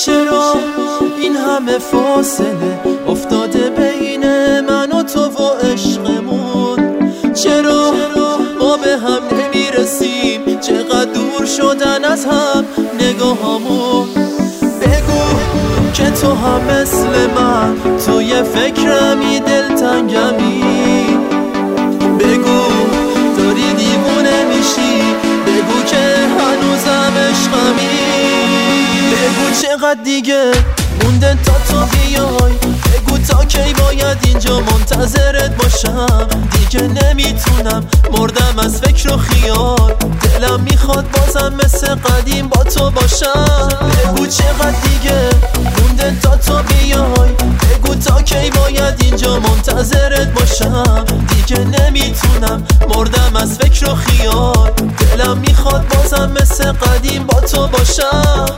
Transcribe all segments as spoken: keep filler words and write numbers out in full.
چرا این همه فاصله افتاده بین من و تو و عشقمون؟ چرا ما به هم نمیرسیم؟ چقدر دور شدن از هم نگاهامون؟ بگو که تو هم مثل من توی فکرمی، دلتنگمی. بگو داری دیوونه میشی، بگو که هنوزم عشقمی. بگو چقدر دیگه مونده تا تو بیای، بگو تا کی باید اینجا منتظرت باشم. دیگه نمیتونم، مردم از فکر و خیال، دلم میخواد بازم مثل قدیم با تو باشم. بگو چقدر دیگه مونده تا تو بیای، بگو تا کی باید اینجا منتظرت باشم. دیگه نمیتونم، مردم از فکر و خیال، دلم میخواد بازم مثل قدیم با تو باشم.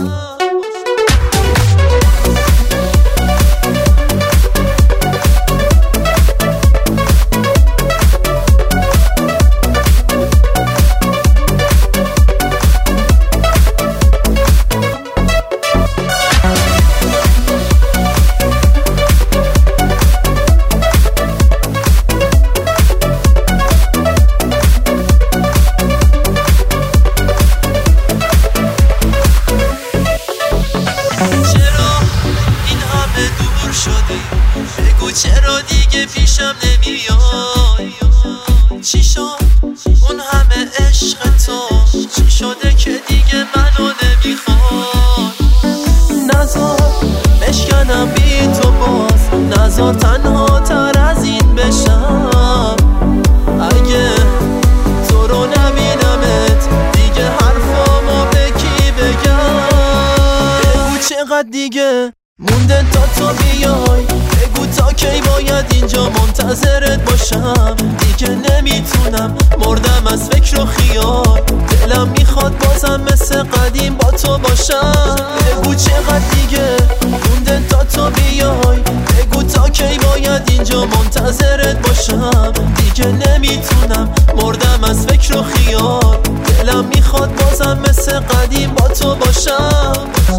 بگو چرا دیگه پیشم نمیای؟ چی شد اون همه عشق تو؟ چی شده که دیگه منو نمیخوای؟ نذار بشکنم بی تو باز، نذار تنها تر از این بشم. اگه تو رو نبینمت دیگه حرفامو به کی بگم؟ بگو چقدر دیگه مونده تا تو بیای، بگو تا کی باید اینجا منتظرت باشم. دیگه نمیتونم، مردم از فکر و خیال، دلم میخواد بازم مثل قدیم با تو باشم. بگو چقدر دیگه مونده تا تو بیای، بگو تا کی باید اینجا منتظرت باشم. دیگه نمیتونم، مردم از فکر و خیال، دلم میخواد بازم مثل قدیم با تو باشم.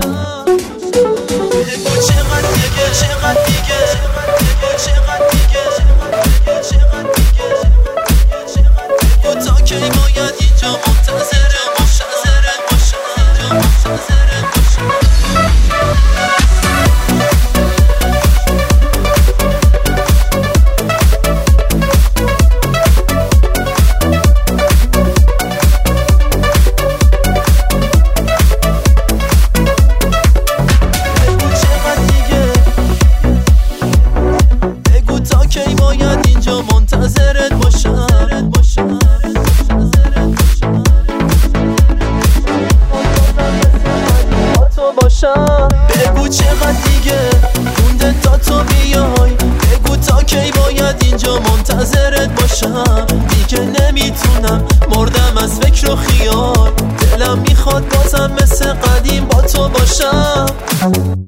بگو چقدر دیگه، چقدر دیگه، بگو چقدر دیگه، چقدر دیگه، بگو تا کی باید اینجا منتظرت باشم، منتظرت باشم، منتظرت باشم. منتظرت باشم. بگو چقدر دیگه مونده تا تو بیای، بگو تا کی باید اینجا منتظرت باشم. دیگه نمیتونم، مردم از فکر و خیال، دلم میخواد بازم مثل قدیم با تو باشم.